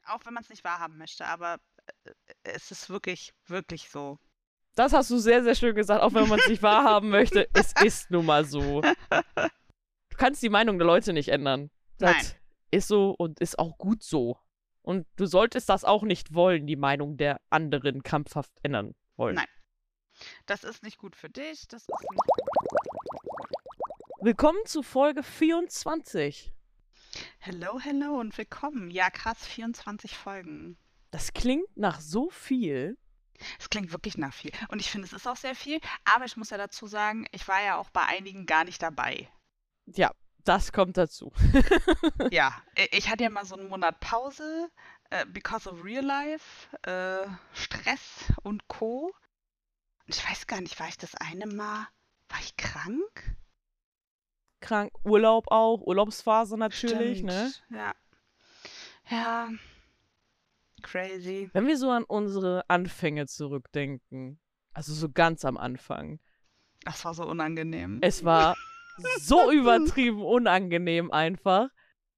Auch wenn man es nicht wahrhaben möchte, aber es ist wirklich, wirklich so. Das hast du sehr, sehr schön gesagt, auch wenn man es nicht wahrhaben möchte. Es ist nun mal so. Du kannst die Meinung der Leute nicht ändern. Nein, Das ist so und ist auch gut so. Und du solltest das auch nicht wollen, die Meinung der anderen krampfhaft ändern wollen. nein. Das ist nicht gut für dich, das ist nicht. Willkommen zu Folge 24. Hello, hello und willkommen. Ja, krass, 24 Folgen. Das klingt nach so viel. Es klingt wirklich nach viel. Und ich finde, es ist auch sehr viel. Aber ich muss ja dazu sagen, ich war ja auch bei einigen gar nicht dabei. Ja, das kommt dazu. Ja, ich hatte ja mal so einen Monat Pause, because of real life, Stress und Co. Und ich weiß gar nicht, war ich das eine Mal, war ich krank? Krank, Urlaub auch, Urlaubsphase natürlich, Stimmt, ne? ja. Ja, crazy. Wenn wir so an unsere Anfänge zurückdenken, also so ganz am Anfang, Das war so unangenehm. es war so übertrieben unangenehm einfach.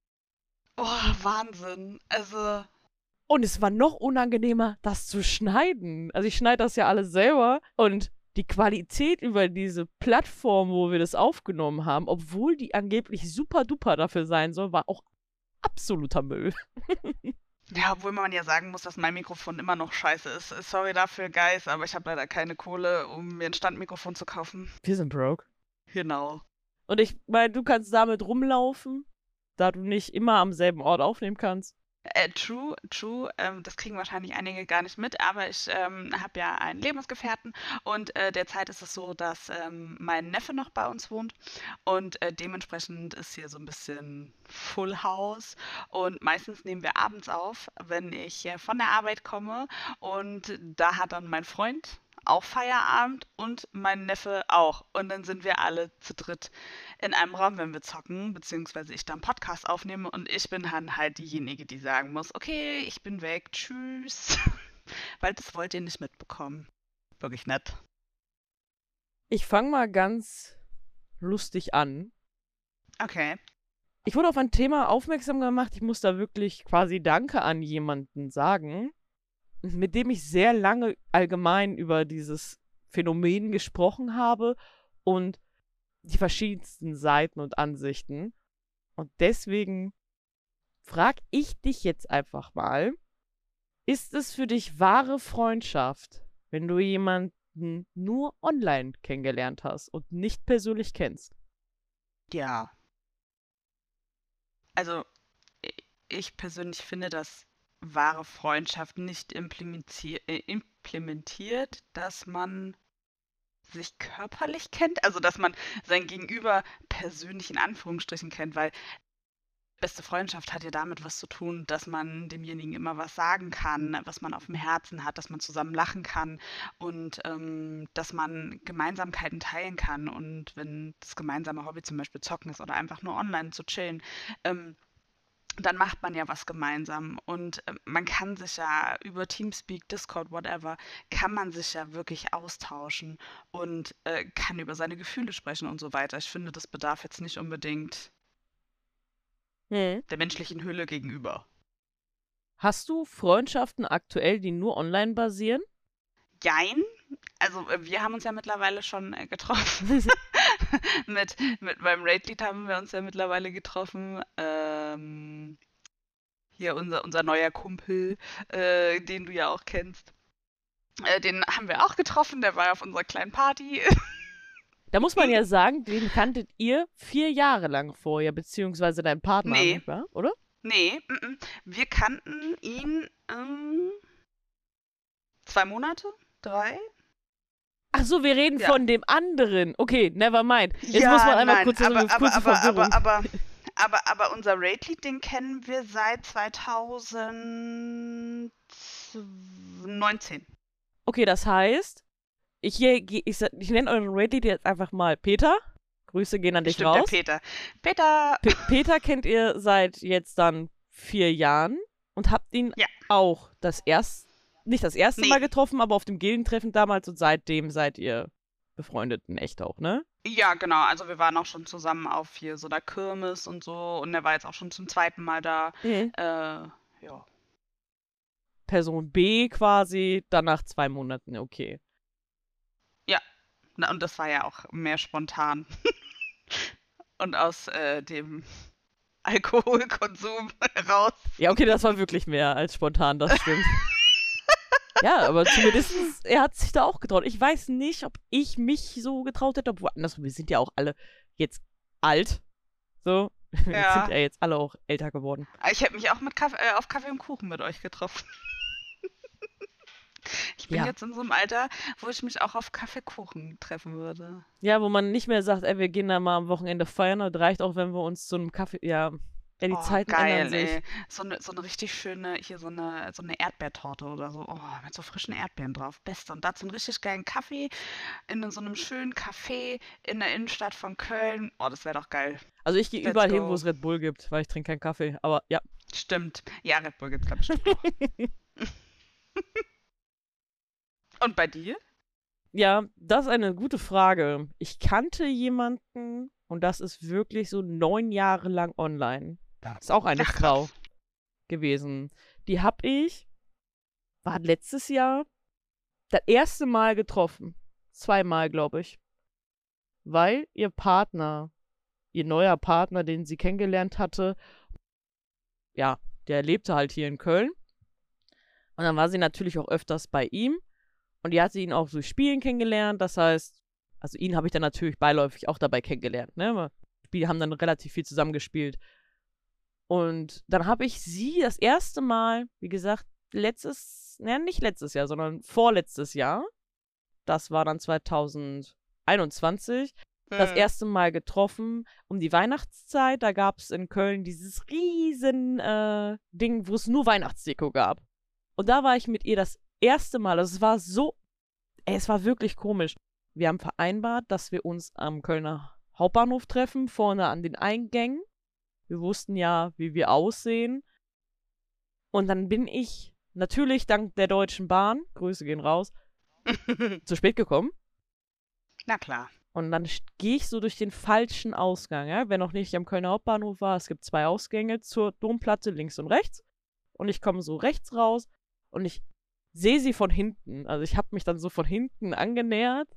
Oh, Wahnsinn. Also, Und es war noch unangenehmer, das zu schneiden. Also ich schneide das ja alles selber und die Qualität über diese Plattform, wo wir das aufgenommen haben, obwohl die angeblich super duper dafür sein soll, war auch absoluter Müll. ja, obwohl man ja sagen muss, dass mein Mikrofon immer noch scheiße ist. Sorry dafür, Guys, aber ich habe leider keine Kohle, um mir ein Standmikrofon zu kaufen. Wir sind broke. Genau. Und ich meine, du kannst damit rumlaufen, da du nicht immer am selben Ort aufnehmen kannst. True. Das kriegen wahrscheinlich einige gar nicht mit, aber ich habe ja einen Lebensgefährten und derzeit ist es so, dass mein Neffe noch bei uns wohnt und dementsprechend ist hier so ein bisschen Full House und meistens nehmen wir abends auf, wenn ich von der Arbeit komme und da hat dann mein Freund auch Feierabend und mein Neffe auch. Und dann sind wir alle zu dritt in einem Raum, wenn wir zocken, beziehungsweise ich dann Podcast aufnehme und ich bin dann halt diejenige, die sagen muss, okay, ich bin weg, tschüss. Weil das wollt ihr nicht mitbekommen. Wirklich nett. Ich fange mal ganz lustig an. Okay. Ich wurde auf ein Thema aufmerksam gemacht. Ich muss da wirklich quasi Danke an jemanden sagen, mit dem ich sehr lange allgemein über dieses Phänomen gesprochen habe und die verschiedensten Seiten und Ansichten. Und deswegen frage ich dich jetzt einfach mal, ist es für dich wahre Freundschaft, wenn du jemanden nur online kennengelernt hast und nicht persönlich kennst? Ja. Also, ich persönlich finde, dass wahre Freundschaft nicht implementiert, dass man sich körperlich kennt, also dass man sein Gegenüber persönlich in Anführungsstrichen kennt, weil beste Freundschaft hat ja damit was zu tun, dass man demjenigen immer was sagen kann, was man auf dem Herzen hat, dass man zusammen lachen kann und dass man Gemeinsamkeiten teilen kann. Und wenn das gemeinsame Hobby zum Beispiel Zocken ist oder einfach nur online zu chillen, dann macht man ja was gemeinsam. Und man kann sich ja über Teamspeak, Discord, whatever, kann man sich ja wirklich austauschen und kann über seine Gefühle sprechen und so weiter. Ich finde, das bedarf jetzt nicht unbedingt der menschlichen Hülle gegenüber. Hast du Freundschaften aktuell, die nur online basieren? Jein. Also wir haben uns ja mittlerweile schon getroffen. Beim Raid-Lied haben wir uns ja mittlerweile getroffen. Hier unser neuer Kumpel, den du ja auch kennst. Den haben wir auch getroffen, der war auf unserer kleinen Party. Da muss man ja sagen, den kanntet ihr 4 Jahre lang vorher, beziehungsweise dein Partner, Nee, nicht wahr? Oder? nee. Wir kannten ihn 2 Monate, 3. Ach so, wir reden Ja. von dem anderen. Okay, never mind. Jetzt Ja, muss man einmal nein, kurz eine kurze Verwirrung. aber unser Raid-Lied, den kennen wir seit 2019. Okay, das heißt, ich nenne euren Raid jetzt einfach mal Peter. Grüße gehen an dich Stimmt, der raus. Peter. Peter! Peter kennt ihr seit jetzt dann 4 Jahren und habt ihn Ja. auch nicht das erste Nee. Mal getroffen, aber auf dem Gildentreffen damals und seitdem seid ihr befreundet in echt auch, ne? Ja, genau. Also wir waren auch schon zusammen auf hier so einer Kirmes und so. Und er war jetzt auch schon zum 2. Mal da. Mhm. Ja. Person B quasi, dann nach 2 Monaten, okay. Ja, und das war ja auch mehr spontan. Und aus dem Alkoholkonsum raus. Ja, okay, das war wirklich mehr als spontan, das stimmt. Ja, aber zumindest, er hat sich da auch getraut. Ich weiß nicht, ob ich mich so getraut hätte, obwohl andersrum, wir sind ja auch alle jetzt alt. So, wir sind ja jetzt alle auch älter geworden. Ich hätte mich auch auf Kaffee und Kuchen mit euch getroffen. Ich bin jetzt in so einem Alter, wo ich mich auch auf Kaffeekuchen treffen würde. Ja, wo man nicht mehr sagt, ey, wir gehen da mal am Wochenende feiern. Das reicht auch, wenn wir uns zu einem Kaffee, ja, die Zeiten ändern sich. Ey. So eine richtig schöne, hier so eine Erdbeertorte oder so. Oh, mit so frischen Erdbeeren drauf. Beste. Und dazu einen richtig geilen Kaffee in so einem schönen Café in der Innenstadt von Köln. Oh, das wäre doch geil. Also ich gehe überall hin, wo es Red Bull gibt, weil ich trinke keinen Kaffee. Aber ja. Stimmt. Ja, Red Bull gibt's, glaube ich, bestimmt auch. Und bei dir? Ja, das ist eine gute Frage. Ich kannte jemanden, und das ist wirklich so 9 Jahre lang online. Das ist auch eine Frau gewesen. Die habe ich, war letztes Jahr, das erste Mal getroffen. 2 Mal, glaube ich. Weil ihr Partner, ihr neuer Partner, den sie kennengelernt hatte, ja, der lebte halt hier in Köln. Und dann war sie natürlich auch öfters bei ihm. Und die hatte ihn auch durch Spielen kennengelernt. Das heißt, also ihn habe ich dann natürlich beiläufig auch dabei kennengelernt. Ne? Wir haben dann relativ viel zusammengespielt. Und dann habe ich sie das erste Mal, wie gesagt, nicht letztes Jahr, sondern vorletztes Jahr. Das war dann 2021. Das erste Mal getroffen um die Weihnachtszeit. Da gab es in Köln dieses riesen Ding, wo es nur Weihnachtsdeko gab. Und da war ich mit ihr das erste Mal. Also es war wirklich komisch. Wir haben vereinbart, dass wir uns am Kölner Hauptbahnhof treffen, vorne an den Eingängen. Wir wussten ja, wie wir aussehen. Und dann bin ich natürlich dank der Deutschen Bahn, Grüße gehen raus, zu spät gekommen. Na klar. Und dann gehe ich so durch den falschen Ausgang. Ja? Wer noch nicht am Kölner Hauptbahnhof war, es gibt 2 Ausgänge zur Domplatte, links und rechts. Und ich komme so rechts raus und ich sehe sie von hinten. Also ich habe mich dann so von hinten angenähert.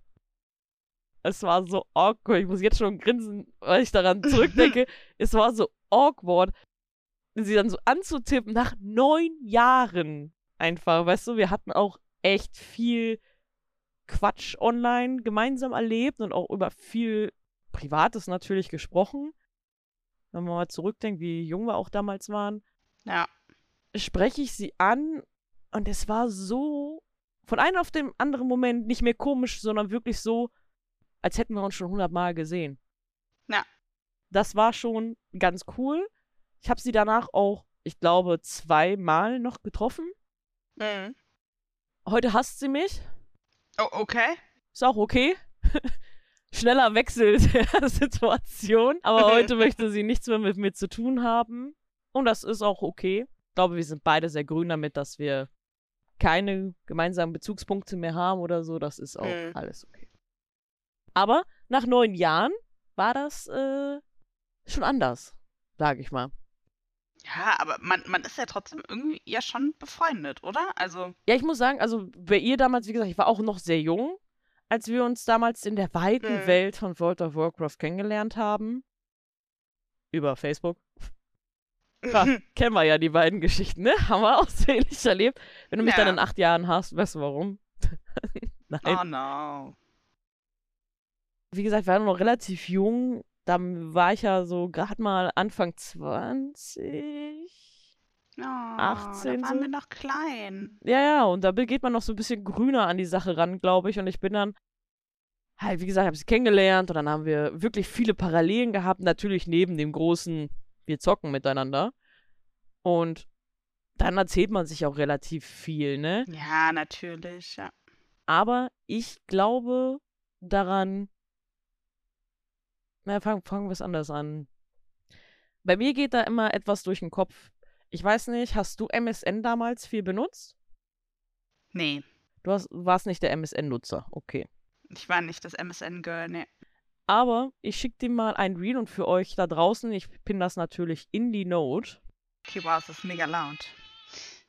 Es war so awkward. Ich muss jetzt schon grinsen, weil ich daran zurückdenke. Es war so awkward, sie dann so anzutippen nach 9 Jahren einfach. Weißt du, wir hatten auch echt viel Quatsch online gemeinsam erlebt und auch über viel Privates natürlich gesprochen. Wenn man mal zurückdenkt, wie jung wir auch damals waren. Ja. Spreche ich sie an und es war so von einem auf den anderen Moment nicht mehr komisch, sondern wirklich so, als hätten wir uns schon 100 Mal gesehen. Ja. Das war schon ganz cool. Ich habe sie danach auch, ich glaube, 2 Mal noch getroffen. Mhm. Heute hasst sie mich. Oh, okay. Ist auch okay. Schneller Wechsel der Situation. Aber heute möchte sie nichts mehr mit mir zu tun haben. Und das ist auch okay. Ich glaube, wir sind beide sehr grün damit, dass wir keine gemeinsamen Bezugspunkte mehr haben oder so. Das ist auch alles okay. Aber nach 9 Jahren war das schon anders, sage ich mal. Ja, aber man ist ja trotzdem irgendwie ja schon befreundet, oder? Also. Ja, ich muss sagen, also bei ihr damals, wie gesagt, ich war auch noch sehr jung, als wir uns damals in der weiten Welt von World of Warcraft kennengelernt haben. Über Facebook. Ja, kennen wir ja die beiden Geschichten, ne? Haben wir ausführlich erlebt. Wenn du mich dann in 8 Jahren hast, weißt du warum? Nein. Oh no. Wie gesagt, wir waren noch relativ jung. Dann war ich ja so gerade mal Anfang 20. Oh, 18 da waren wir noch klein. Ja, und da geht man noch so ein bisschen grüner an die Sache ran, glaube ich. Und ich bin dann halt, wie gesagt, habe sie kennengelernt und dann haben wir wirklich viele Parallelen gehabt. Natürlich neben dem großen, wir zocken miteinander. Und dann erzählt man sich auch relativ viel, ne? Ja, natürlich, ja. Aber ich glaube daran, na, fangen wir es anders an. Bei mir geht da immer etwas durch den Kopf. Ich weiß nicht, hast du MSN damals viel benutzt? Nee. Du warst nicht der MSN-Nutzer, okay. Ich war nicht das MSN-Girl, nee. Aber ich schicke dir mal ein Reel und für euch da draußen, ich pinne das natürlich in die Note. Okay, wow, es ist mega laut.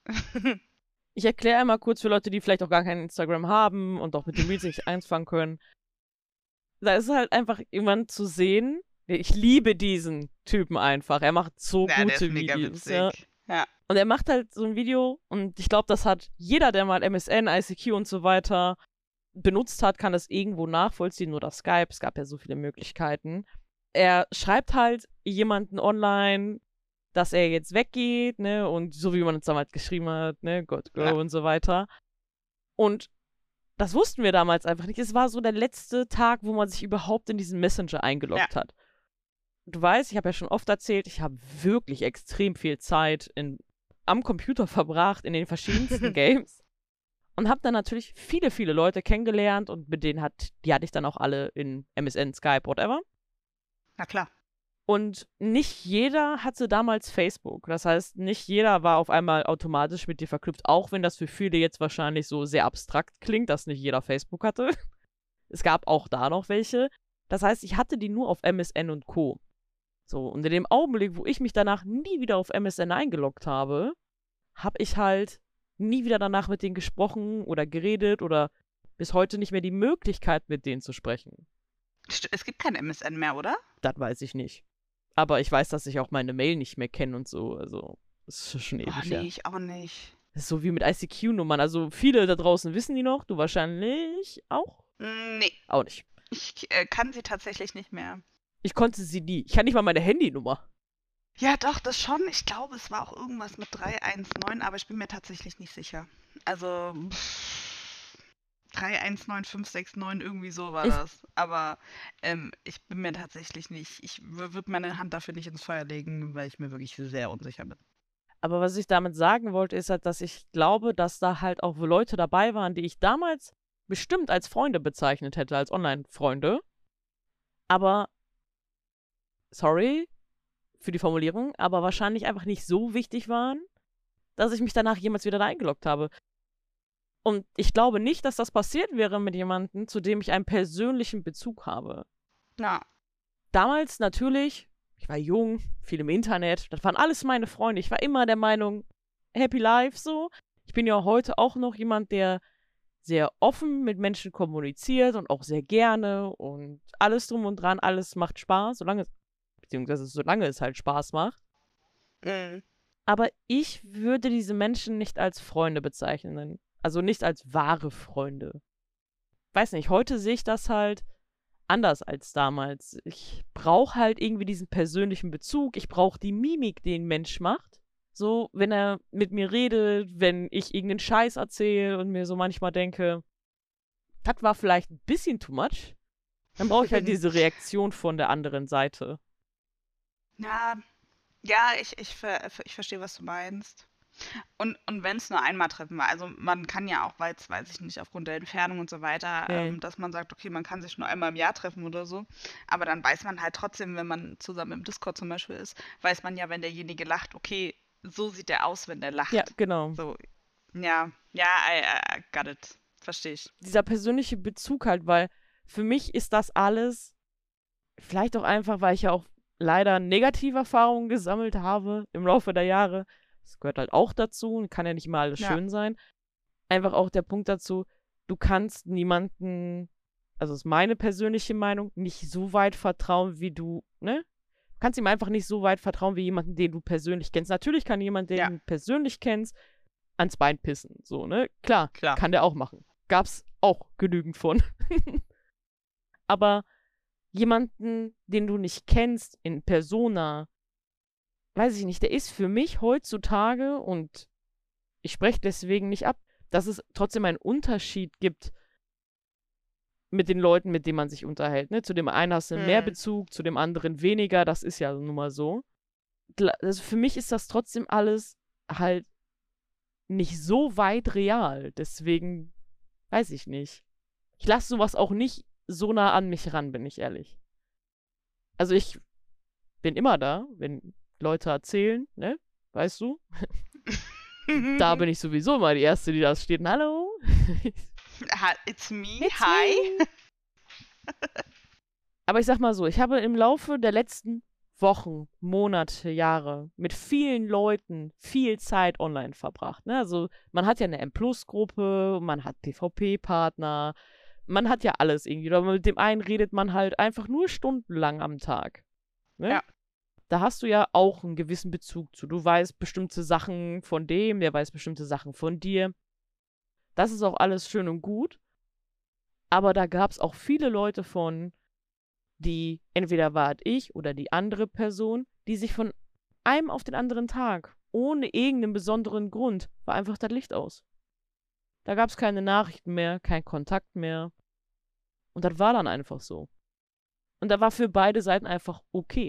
Ich erkläre einmal kurz für Leute, die vielleicht auch gar kein Instagram haben und auch mit dem Reels nicht einfangen können. Da ist halt einfach jemand zu sehen. Ich liebe diesen Typen einfach. Er macht so Ja, der ist gute mega Videos. witzig. Ja. Ja. Und er macht halt so ein Video und ich glaube, das hat jeder, der mal MSN, ICQ und so weiter benutzt hat, kann das irgendwo nachvollziehen oder Skype. Es gab ja so viele Möglichkeiten. Er schreibt halt jemanden online, dass er jetzt weggeht, ne, und so wie man es damals geschrieben hat, ne, Got Go Ja. und so weiter. Und das wussten wir damals einfach nicht. Es war so der letzte Tag, wo man sich überhaupt in diesen Messenger eingeloggt hat. Du weißt, ich habe ja schon oft erzählt, ich habe wirklich extrem viel Zeit am Computer verbracht, in den verschiedensten Games. Und habe dann natürlich viele, viele Leute kennengelernt und mit denen die hatte ich dann auch alle in MSN, Skype, whatever. Na klar. Und nicht jeder hatte damals Facebook. Das heißt, nicht jeder war auf einmal automatisch mit dir verknüpft, auch wenn das für viele jetzt wahrscheinlich so sehr abstrakt klingt, dass nicht jeder Facebook hatte. Es gab auch da noch welche. Das heißt, ich hatte die nur auf MSN und Co. So, und in dem Augenblick, wo ich mich danach nie wieder auf MSN eingeloggt habe, habe ich halt nie wieder danach mit denen gesprochen oder geredet oder bis heute nicht mehr die Möglichkeit, mit denen zu sprechen. Es gibt kein MSN mehr, oder? Das weiß ich nicht. Aber ich weiß, dass ich auch meine Mail nicht mehr kenne und so. Also, das ist schon ewig her. Nee, ich auch nicht. Das ist so wie mit ICQ-Nummern. Also, viele da draußen wissen die noch. Du wahrscheinlich auch? Nee. Auch nicht. Ich kann sie tatsächlich nicht mehr. Ich konnte sie nie. Ich kann nicht mal meine Handynummer. Ja, doch, das schon. Ich glaube, es war auch irgendwas mit 319, aber ich bin mir tatsächlich nicht sicher. Also 319569, irgendwie so war das. Aber ich bin mir tatsächlich nicht. Ich würde meine Hand dafür nicht ins Feuer legen, weil ich mir wirklich sehr unsicher bin. Aber was ich damit sagen wollte, ist halt, dass ich glaube, dass da halt auch Leute dabei waren, die ich damals bestimmt als Freunde bezeichnet hätte, als Online-Freunde. Aber, sorry für die Formulierung, aber wahrscheinlich einfach nicht so wichtig waren, dass ich mich danach jemals wieder da eingeloggt habe. Und ich glaube nicht, dass das passiert wäre mit jemandem, zu dem ich einen persönlichen Bezug habe. Ja. Damals natürlich, ich war jung, viel im Internet, das waren alles meine Freunde. Ich war immer der Meinung, happy life so. Ich bin ja heute auch noch jemand, der sehr offen mit Menschen kommuniziert und auch sehr gerne und alles drum und dran, alles macht Spaß, solange es halt Spaß macht. Mhm. Aber ich würde diese Menschen nicht als Freunde bezeichnen. Also nicht als wahre Freunde. Weiß nicht, heute sehe ich das halt anders als damals. Ich brauche halt irgendwie diesen persönlichen Bezug. Ich brauche die Mimik, die ein Mensch macht. So, wenn er mit mir redet, wenn ich irgendeinen Scheiß erzähle und mir so manchmal denke, das war vielleicht ein bisschen too much, dann brauche ich halt diese Reaktion von der anderen Seite. Ja, ich verstehe, was du meinst. Und wenn es nur einmal treffen war, also man kann ja auch, weil es, weiß ich nicht, aufgrund der Entfernung und so weiter, dass man sagt, okay, man kann sich nur einmal im Jahr treffen oder so, aber dann weiß man halt trotzdem, wenn man zusammen im Discord zum Beispiel ist, weiß man ja, wenn derjenige lacht, okay, so sieht der aus, wenn der lacht. Ja, genau. So, ja, I got it. Verstehe ich. Dieser persönliche Bezug halt, weil für mich ist das alles, vielleicht auch einfach, weil ich ja auch leider negative Erfahrungen gesammelt habe im Laufe der Jahre. Das gehört halt auch dazu und kann ja nicht immer alles schön sein. Einfach auch der Punkt dazu, du kannst niemanden, also ist meine persönliche Meinung, nicht so weit vertrauen, wie du, ne? Du kannst ihm einfach nicht so weit vertrauen, wie jemanden, den du persönlich kennst. Natürlich kann jemand, den du persönlich kennst, ans Bein pissen, so, ne? Klar, kann der auch machen. Gab's auch genügend von. Aber jemanden, den du nicht kennst, in Persona, weiß ich nicht, der ist für mich heutzutage, und ich spreche deswegen nicht ab, dass es trotzdem einen Unterschied gibt mit den Leuten, mit denen man sich unterhält. Ne? Zu dem einen hast du mehr Bezug, zu dem anderen weniger, das ist ja nun mal so. Also für mich ist das trotzdem alles halt nicht so weit real, deswegen weiß ich nicht. Ich lasse sowas auch nicht so nah an mich ran, bin ich ehrlich. Also ich bin immer da, wenn Leute erzählen, ne? Weißt du? Da bin ich sowieso mal die Erste, die da steht. Hallo? It's me, hi. Aber ich sag mal so, ich habe im Laufe der letzten Wochen, Monate, Jahre mit vielen Leuten viel Zeit online verbracht. Ne? Also man hat ja eine M-Plus-Gruppe, man hat PvP-Partner, man hat ja alles irgendwie. Oder mit dem einen redet man halt einfach nur stundenlang am Tag. Ne? Ja. Da hast du ja auch einen gewissen Bezug zu. Du weißt bestimmte Sachen von dem, der weiß bestimmte Sachen von dir. Das ist auch alles schön und gut. Aber da gab es auch viele Leute von, die, entweder war es ich oder die andere Person, die sich von einem auf den anderen Tag, ohne irgendeinen besonderen Grund, war einfach das Licht aus. Da gab es keine Nachrichten mehr, keinen Kontakt mehr. Und das war dann einfach so. Und da war für beide Seiten einfach okay.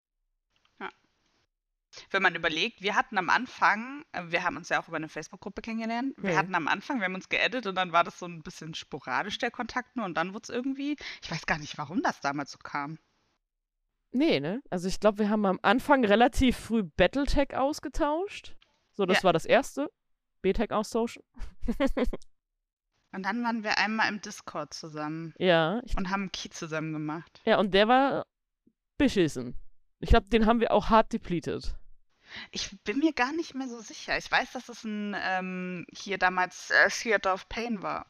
Wenn man überlegt, wir hatten am Anfang, wir haben uns ja auch über eine Facebook-Gruppe kennengelernt, wir hatten am Anfang, wir haben uns geaddet und dann war das so ein bisschen sporadisch, der Kontakt nur, und dann wurde es irgendwie, ich weiß gar nicht, warum das damals so kam. Nee, ne? Also ich glaube, wir haben am Anfang relativ früh Battletech ausgetauscht. So, das Ja. war das erste. B-Tech austauschen. Und dann waren wir einmal im Discord zusammen Ja, und haben einen Key zusammen gemacht. ja, und der war beschissen. Ich glaube, den haben wir auch hart depleted. Ich bin mir gar nicht mehr so sicher. Ich weiß, dass es hier damals Theater of Pain war.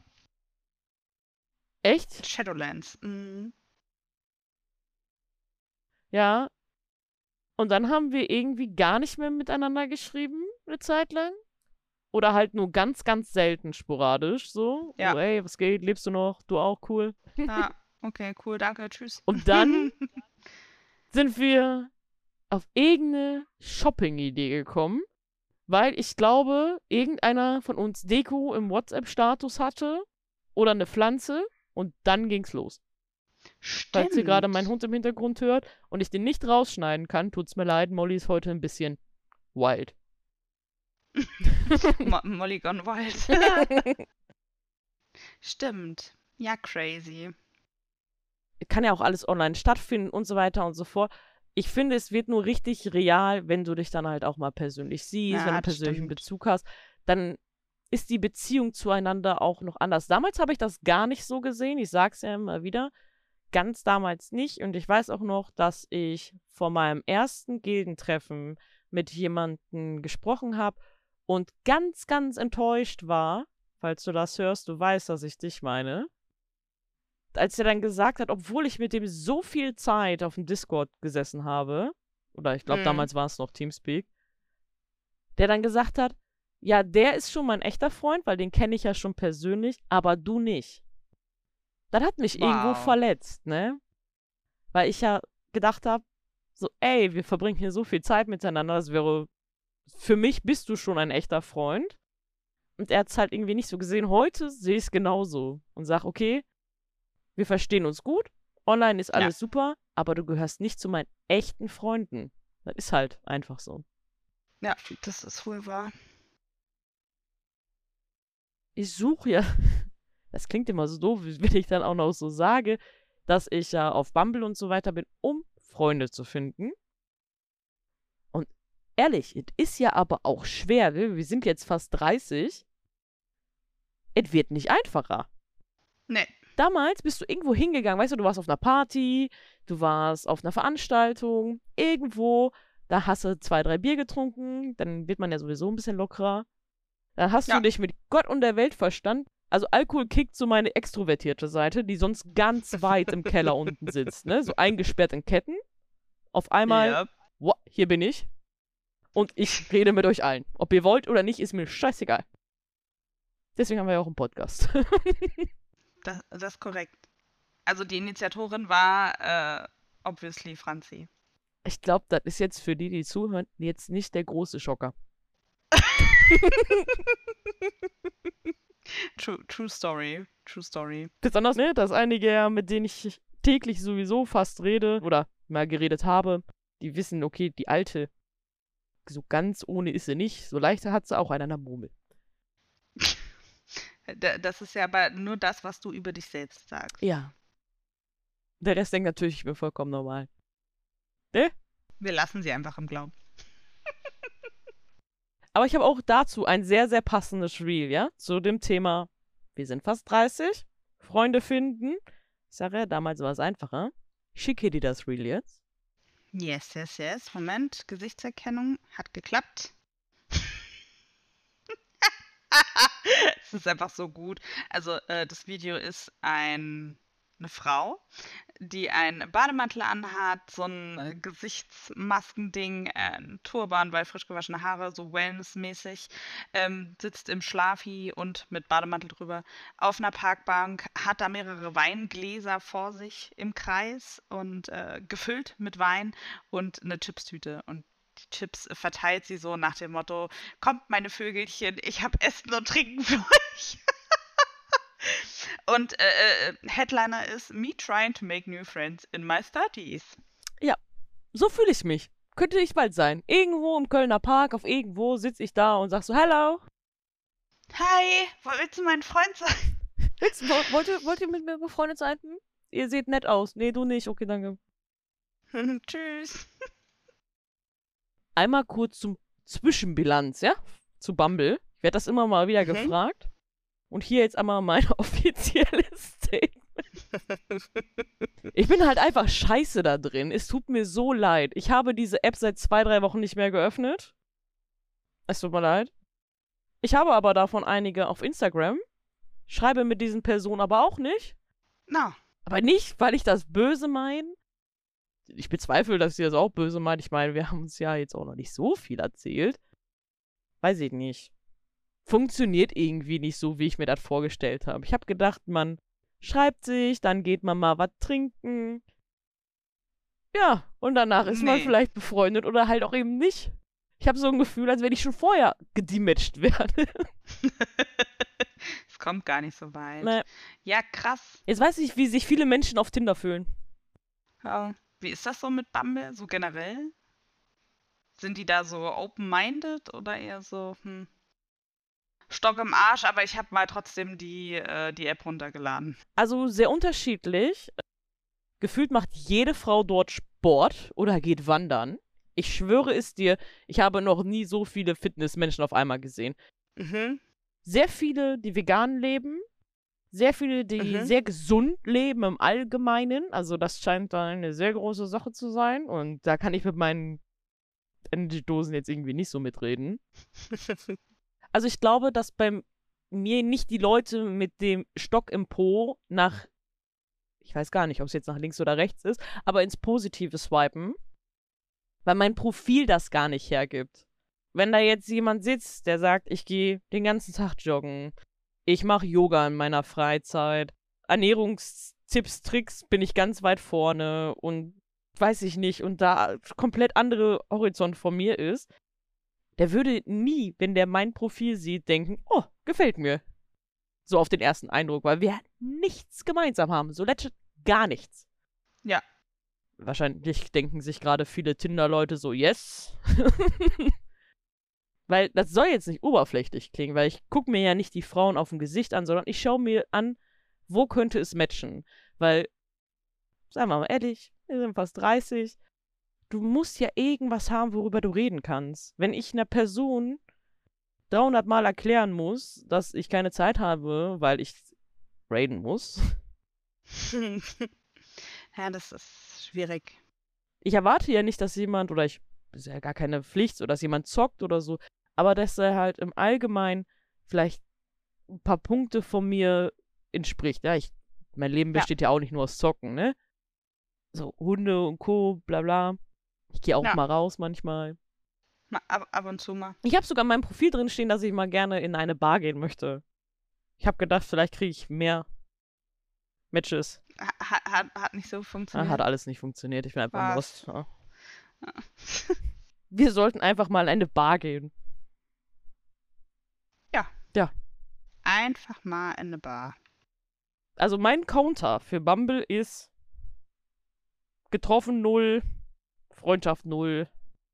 Echt? Shadowlands. Mhm. Ja. Und dann haben wir irgendwie gar nicht mehr miteinander geschrieben, eine Zeit lang. Oder halt nur ganz, ganz selten sporadisch so. Ja. Oh, ey, was geht? Lebst du noch? Du auch? Cool. Ja, okay, cool, danke, tschüss. Und dann sind wir auf irgendeine Shopping-Idee gekommen, weil ich glaube, irgendeiner von uns Deko im WhatsApp-Status hatte oder eine Pflanze und dann ging's los. Falls ihr gerade meinen Hund im Hintergrund hört und ich den nicht rausschneiden kann, tut's mir leid, Molly ist heute ein bisschen wild. Molly gone wild. Stimmt. Ja, crazy. Kann ja auch alles online stattfinden und so weiter und so fort. Ich finde, es wird nur richtig real, wenn du dich dann halt auch mal persönlich siehst, Ja, wenn du einen das persönlichen stimmt. Bezug hast. Dann ist die Beziehung zueinander auch noch anders. Damals habe ich das gar nicht so gesehen. Ich sag's ja immer wieder. Ganz damals nicht. Und ich weiß auch noch, dass ich vor meinem ersten Gildentreffen mit jemandem gesprochen habe und ganz, ganz enttäuscht war, falls du das hörst, du weißt, dass ich dich meine. Als er dann gesagt hat, obwohl ich mit dem so viel Zeit auf dem Discord gesessen habe, oder ich glaube, damals war es noch Teamspeak, der dann gesagt hat, ja, der ist schon mein echter Freund, weil den kenne ich ja schon persönlich, aber du nicht. Das hat mich irgendwo verletzt, ne? Weil ich ja gedacht habe, so, ey, wir verbringen hier so viel Zeit miteinander, das wäre, für mich bist du schon ein echter Freund. Und er hat es halt irgendwie nicht so gesehen. Heute sehe ich es genauso und sage, okay, wir verstehen uns gut, online ist alles super, aber du gehörst nicht zu meinen echten Freunden. Das ist halt einfach so. Ja, das ist wohl wahr. Ich suche ja, das klingt immer so doof, wenn ich dann auch noch so sage, dass ich ja auf Bumble und so weiter bin, um Freunde zu finden. Und ehrlich, es ist ja aber auch schwer, wir sind jetzt fast 30. Es wird nicht einfacher. Nee. Damals bist du irgendwo hingegangen, weißt du warst auf einer Party, du warst auf einer Veranstaltung, irgendwo, da hast du 2, 3 Bier getrunken, dann wird man ja sowieso ein bisschen lockerer. Dann hast du dich mit Gott und der Welt verstanden. Also Alkohol kickt so meine extrovertierte Seite, die sonst ganz weit im Keller unten sitzt, ne? So eingesperrt in Ketten. Auf einmal, wow, hier bin ich. Und ich rede mit euch allen. Ob ihr wollt oder nicht, ist mir scheißegal. Deswegen haben wir ja auch einen Podcast. Das ist korrekt. Also die Initiatorin war obviously Franzi. Ich glaube, das ist jetzt für die zuhören, jetzt nicht der große Schocker. True story. True story. Besonders, ne, dass einige, mit denen ich täglich sowieso fast rede oder mal geredet habe, die wissen, okay, die Alte, so ganz ohne ist sie nicht, so leichter hat sie auch einen an der Murmel. Das ist ja aber nur das, was du über dich selbst sagst. Ja. Der Rest denkt natürlich, ich bin vollkommen normal. Ne? Wir lassen sie einfach im Glauben. Aber ich habe auch dazu ein sehr, sehr passendes Reel, ja? Zu dem Thema, wir sind fast 30, Freunde finden. Ich sage ja, damals war es einfacher. Ich schicke dir das Reel jetzt. Yes, yes, yes. Moment, Gesichtserkennung hat geklappt. Es ist einfach so gut. Also, das Video ist eine Frau, die einen Bademantel anhat, so ein Gesichtsmaskending, 'n Turban, weil frisch gewaschene Haare, so wellnessmäßig, sitzt im Schlafi und mit Bademantel drüber auf einer Parkbank, hat da mehrere Weingläser vor sich im Kreis und, gefüllt mit Wein und eine Chipstüte. Und die Chips verteilt sie so nach dem Motto: „Kommt, meine Vögelchen, ich habe Essen und Trinken für euch.“ Und Headliner ist Me trying to make new friends in my studies. Ja, so fühle ich mich. Könnte ich bald sein. Irgendwo im Kölner Park, auf irgendwo sitze ich da und sag so, hello. Hi, willst du mein Freund sein? Wollt ihr mit mir befreundet sein? Hm? Ihr seht nett aus. Nee, du nicht. Okay, danke. Tschüss. Einmal kurz zum Zwischenbilanz, ja? Zu Bumble. Ich werde das immer mal wieder gefragt. Und hier jetzt einmal mein offizielles Statement. Ich bin halt einfach scheiße da drin. Es tut mir so leid. Ich habe diese App seit 2-3 Wochen nicht mehr geöffnet. Es tut mir leid. Ich habe aber davon einige auf Instagram. Schreibe mit diesen Personen aber auch nicht. No. Aber nicht, weil ich das böse meine. Ich bezweifle, dass sie das auch böse meint. Ich meine, wir haben uns ja jetzt auch noch nicht so viel erzählt. Weiß ich nicht. Funktioniert irgendwie nicht so, wie ich mir das vorgestellt habe. Ich habe gedacht, man schreibt sich, dann geht man mal was trinken. Ja, und danach ist man vielleicht befreundet oder halt auch eben nicht. Ich habe so ein Gefühl, als wenn ich schon vorher gedematcht werde. Es kommt gar nicht so weit. Nee. Ja, krass. Jetzt weiß ich, wie sich viele Menschen auf Tinder fühlen. Ja. Wie ist das so mit Bumble, so generell? Sind die da so open-minded oder eher so, Stock im Arsch, aber ich habe mal trotzdem die App runtergeladen. Also sehr unterschiedlich. Gefühlt macht jede Frau dort Sport oder geht wandern. Ich schwöre es dir, ich habe noch nie so viele Fitnessmenschen auf einmal gesehen. Sehr viele, die vegan leben. Sehr viele, die sehr gesund leben im Allgemeinen. Also das scheint da eine sehr große Sache zu sein. Und da kann ich mit meinen Energy-Dosen jetzt irgendwie nicht so mitreden. Also ich glaube, dass bei mir nicht die Leute mit dem Stock im Po nach, ich weiß gar nicht, ob es jetzt nach links oder rechts ist, aber ins Positive swipen, weil mein Profil das gar nicht hergibt. Wenn da jetzt jemand sitzt, der sagt, ich gehe den ganzen Tag joggen, ich mache Yoga in meiner Freizeit, Ernährungstipps, Tricks bin ich ganz weit vorne und weiß ich nicht, und da komplett andere Horizont von mir ist, der würde nie, wenn der mein Profil sieht, denken, oh, gefällt mir. So auf den ersten Eindruck, weil wir nichts gemeinsam haben. So legit gar nichts. Ja. Wahrscheinlich denken sich gerade viele Tinder-Leute so, yes. Weil das soll jetzt nicht oberflächlich klingen, weil ich gucke mir ja nicht die Frauen auf dem Gesicht an, sondern ich schaue mir an, wo könnte es matchen. Weil, sagen wir mal ehrlich, wir sind fast 30. Du musst ja irgendwas haben, worüber du reden kannst. Wenn ich einer Person 300 Mal erklären muss, dass ich keine Zeit habe, weil ich raiden muss. Ja, das ist schwierig. Ich erwarte ja nicht, dass jemand, oder das ist ja gar keine Pflicht, oder dass jemand zockt oder so, aber dass er halt im Allgemeinen vielleicht ein paar Punkte von mir entspricht. Ja, mein Leben besteht ja auch nicht nur aus Zocken, ne? So Hunde und Co., bla bla. Ich gehe auch mal raus manchmal. Ab und zu mal. Ich habe sogar in meinem Profil drin stehen, dass ich mal gerne in eine Bar gehen möchte. Ich habe gedacht, vielleicht kriege ich mehr Matches. Hat nicht so funktioniert. Hat alles nicht funktioniert. Ich bin einfach lost. Ja. Wir sollten einfach mal in eine Bar gehen. Ja. Einfach mal in eine Bar. Also mein Counter für Bumble ist getroffen 0, Freundschaft 0.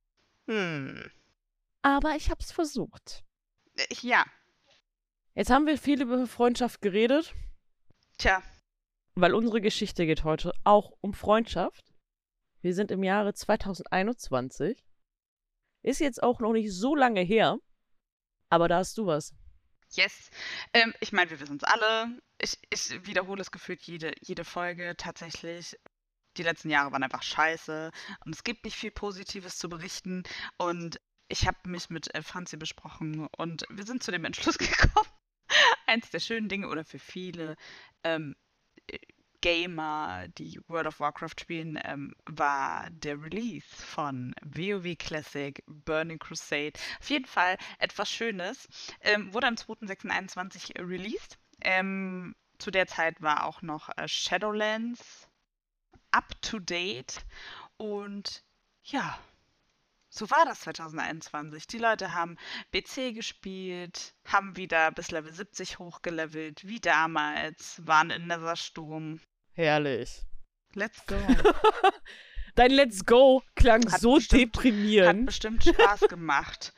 Aber ich hab's versucht. Ja. Jetzt haben wir viel über Freundschaft geredet. Tja. Weil unsere Geschichte geht heute auch um Freundschaft. Wir sind im Jahre 2021. Ist jetzt auch noch nicht so lange her. Aber da hast du was. Yes. Ich meine, wir wissen es alle. Ich wiederhole es gefühlt jede Folge tatsächlich. die letzten Jahre waren einfach scheiße und es gibt nicht viel Positives zu berichten. Und ich habe mich mit Franzi besprochen und wir sind zu dem Entschluss gekommen, eins der schönen Dinge oder für viele ähm, Gamer, die World of Warcraft spielen, war der Release von WoW Classic Burning Crusade. Auf jeden Fall etwas Schönes. Wurde am 2.6.21 released. Zu der Zeit war auch noch Shadowlands up to date. Und ja, so war das 2021. Die Leute haben BC gespielt, haben wieder bis Level 70 hochgelevelt, wie damals, waren in Nethersturm. Herrlich. Let's go. Dein Let's Go klang Hat so bestimmt- Hat deprimierend. bestimmt Spaß gemacht.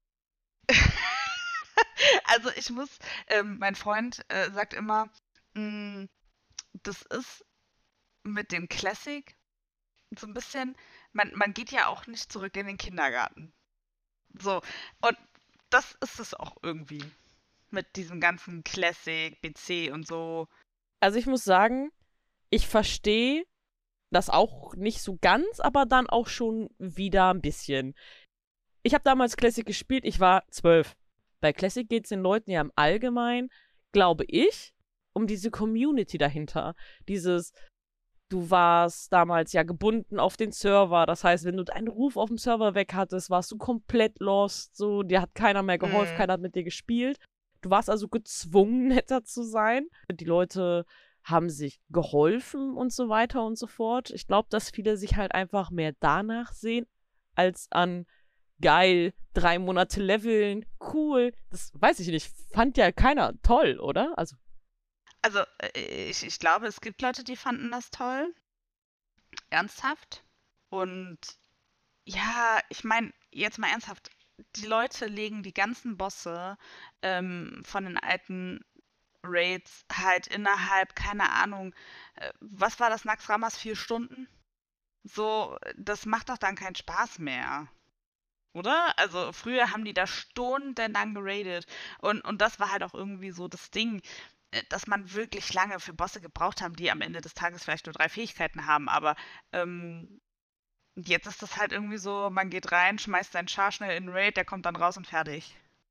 Also ich muss, mein Freund sagt immer, das ist mit dem Classic so ein bisschen, man geht ja auch nicht zurück in den Kindergarten. So, und das ist es auch irgendwie. Mit diesem ganzen Classic, BC und so. Also ich muss sagen, ich verstehe das auch nicht so ganz, aber dann auch schon wieder ein bisschen. Ich habe damals Classic gespielt, ich war 12. Bei Classic geht es den Leuten ja im Allgemeinen, glaube ich, um diese Community dahinter. Du warst damals ja gebunden auf den Server. Das heißt, wenn du deinen Ruf auf dem Server weg hattest, warst du komplett lost. So, dir hat keiner mehr geholfen, keiner hat mit dir gespielt. Du warst also gezwungen, netter zu sein. Die Leute haben sich geholfen und so weiter und so fort. Ich glaube, dass viele sich halt einfach mehr danach sehen, als an geil, 3 Monate leveln, cool. Das weiß ich nicht. Fand ja keiner toll, oder? Also, Ich glaube, es gibt Leute, die fanden das toll. Ernsthaft. Und ja, ich meine, jetzt mal ernsthaft. Die Leute legen die ganzen Bosse von den alten Raids halt innerhalb, keine Ahnung, was war das, Naxxramas, 4 Stunden? So, das macht doch dann keinen Spaß mehr. Oder? Also früher haben die da stundenlang geradet. Und das war halt auch irgendwie so das Ding, dass man wirklich lange für Bosse gebraucht haben, die am Ende des Tages vielleicht nur 3 Fähigkeiten haben. Aber jetzt ist das halt irgendwie so, man geht rein, schmeißt seinen Char schnell in den Raid, der kommt dann raus und fertig.